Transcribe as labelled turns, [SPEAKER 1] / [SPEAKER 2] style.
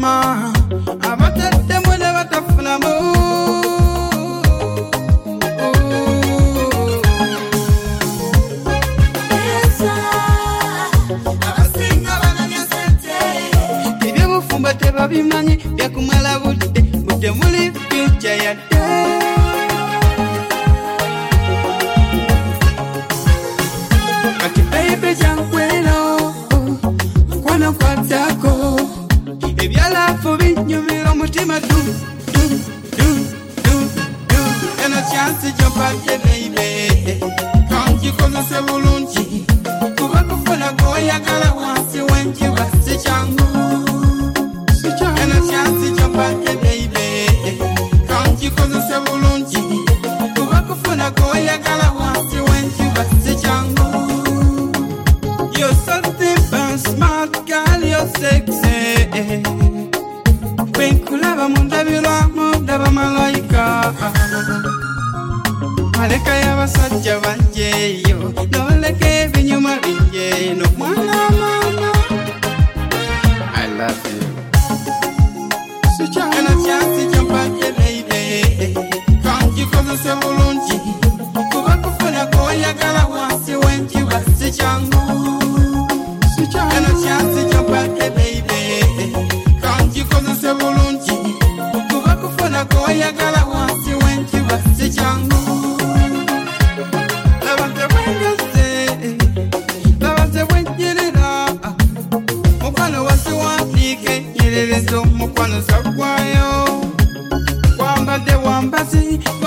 [SPEAKER 1] abatadde mwene batafunamu ebyobufumba tebabimanyi byakumala budde budde muli future yadde kati baby jankweno mukwana kwatako ebyalafu binyumira omutima du eno chansi gyompadde baby kangikozese bulungi kuba kufuna goyagala wansi wenjuba si kyangu eno chansi gyompadde baby kangikozese bulungi kuba kufuna goyagala wansi wenjuba si kyangu. You're something but smart girl, you're sexy. Kulaba mundabira mundaba malaika maleka y'abasajja banjeyo noleke ebinyuma binje no mwana mama I love you ena chansi gyompadde baby kangikozese bulungi kuba kufuna goyagala wansi wenjuba si kyangu ena chansi gyompadde baby kangikozese bulungi kuba kufuna goyagala wansi wenjuba si kyangu labate bwennyirira mukwano wasiwandiike nyerereza omukwano sagwayo wambadde wambazi